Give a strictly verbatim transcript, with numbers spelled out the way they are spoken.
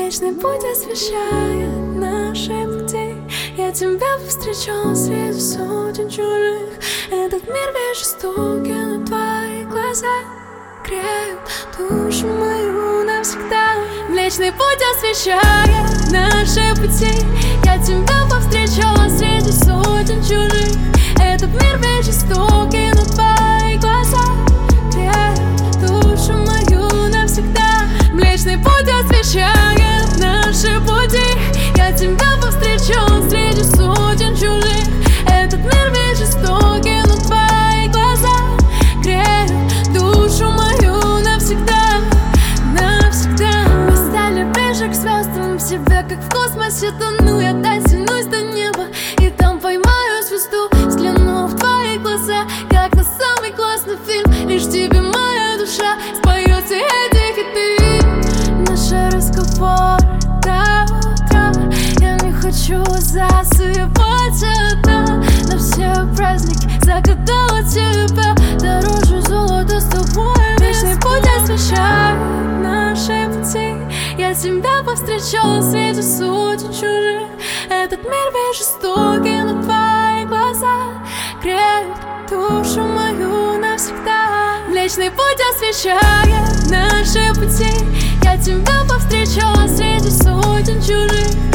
Млечный путь освещает наши пути. Я тебя повстречал среди сотен чужих. Этот мир весь жестокий, но твои глаза греют душу мою навсегда. Млечный путь освещает наши пути. Я тебя повстречала среди сотен чужих. Этот мир весь жестокий, но твои глаза греют душу мою навсегда. Млечный путь освещает наши пути. Я тебя повстречала среди сотен чужих. Этот мир весь жестокий, но твои глаза греют душу мою навсегда, навсегда. Мы стали ближе к звездам, в себе как в космосе тону. Я дотянусь до неба и там поймаю звезду. Взгляну в твои глаза, как на самый классный фильм. Лишь тебе моя душа споет все эти хиты. Наши разговоры до утра. Я не хочу засыпать одна. На все праздники загадала тебя. Дороже золота с тобой. Вечный путь освещает наши пути. Я тебя повстречала среди сотен чужих. Этот мир весь жестокий, но твои глаза греют душу мою навсегда. Млечный путь освещает наши пути. Я тебя повстречала среди сотен чужих.